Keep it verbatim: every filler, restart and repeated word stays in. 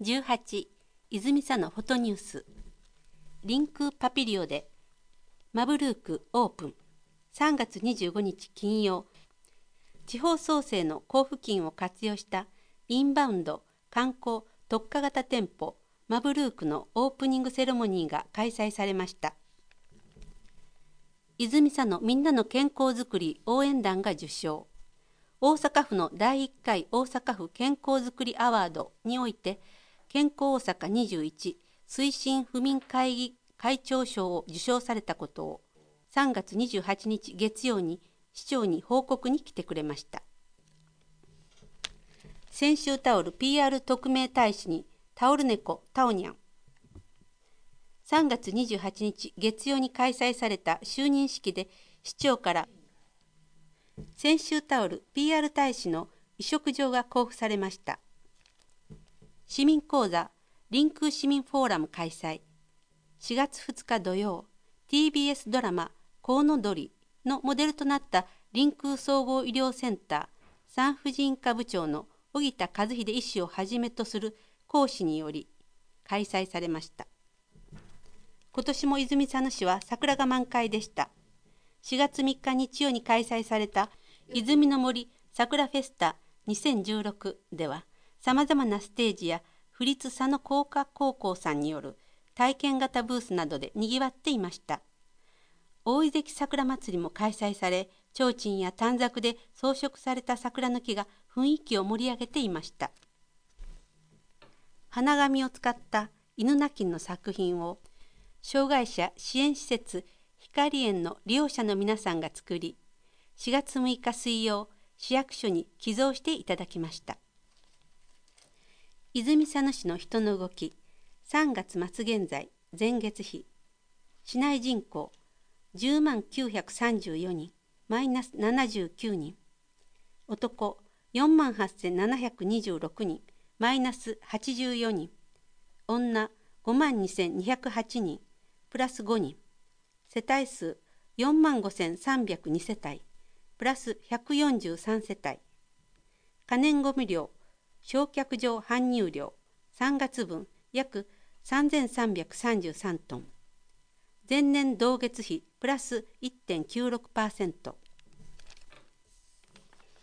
じゅうはち、泉佐野フォトニュース。リンクパピリオでマブルークオープン。さんがつにじゅうごにち金曜。地方創生の交付金を活用したインバウンド観光特化型店舗マブルークのオープニングセレモニーが開催されました。泉佐野みんなの健康づくり応援団が受賞。大阪府のだいいっかい大阪府健康づくりアワードにおいて健康大阪にじゅういち推進府民会議会長賞を受賞されたことをさんがつにじゅうはちにち月曜に市長に報告に来てくれました。泉州タオル ピーアール 特命大使にタオル猫タオニャン。さんがつにじゅうはちにち月曜に開催された就任式で市長から泉州タオル ピーアール 大使の委嘱状が交付されました。市民講座臨空市民フォーラム開催。しがつふつか土曜、ティービーエス ドラマコウノドリのモデルとなった臨空総合医療センター産婦人科部長の荻田和秀医師をはじめとする講師により開催されました。今年も泉佐野市は桜が満開でした。しがつみっか日曜に開催された泉の森桜フェスタにせんじゅうろくではさまざまなステージや府立佐野工科高校さんによる体験型ブースなどでにぎわっていました。大井関桜まつりも開催され、提灯や短冊で装飾された桜の木が雰囲気を盛り上げていました。花紙を使った犬鳴きの作品を障害者支援施設光園の利用者の皆さんが作り、しがつむいか水曜、市役所に寄贈していただきました。泉佐野市の人の動き、さんがつまつ現在、前月比、市内人口じゅうまんきゅうひゃくさんじゅうよにん、マイナスななじゅうきゅうにん、男よんまんはっせんななひゃくにじゅうろくにん、マイナスはちじゅうよにん、女ごまんにせんにひゃくはちにん、プラスごにん、世帯数よんまんごせんさんびゃくにせたい、プラスひゃくよんじゅうさんせたい、可燃ごみ量、焼却場搬入量さんがつぶん約さんぜんさんびゃくさんじゅうさんトン、前年同月比プラス いってんきゅうろくパーセント。